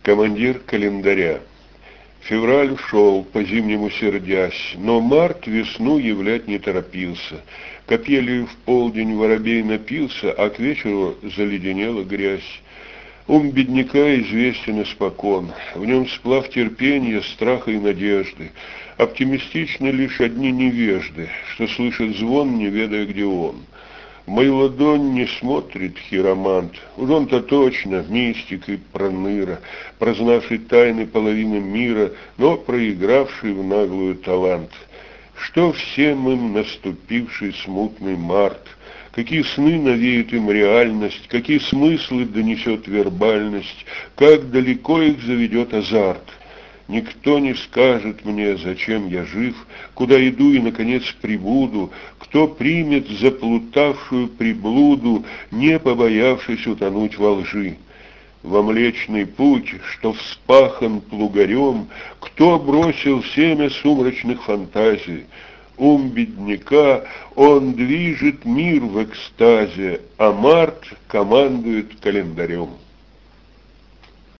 Командир календаря. Февраль шел, по-зимнему сердясь, но март весну являть не торопился. Копьели в полдень воробей напился, а к вечеру заледенела грязь. Ум бедняка известен испокон, в нем сплав терпения, страха и надежды. Оптимистичны лишь одни невежды, что слышат звон, не ведая, где он. В мою ладонь не смотрит хиромант, уж он-то точно мистик и проныра, прознавший тайны половины мира, но проигравший в наглую талант. Что всем им наступивший смутный март? Какие сны навеет им реальность, какие смыслы донесет вербальность, как далеко их заведет азарт? Никто не скажет мне, зачем я жив, куда иду и, наконец, прибуду, кто примет заплутавшую приблуду, не побоявшись утонуть во лжи. Во Млечный Путь, что вспахан плугарем, кто бросил семя сумрачных фантазий? Ум бедняка, он движет мир в экстазе, а март командует календарем.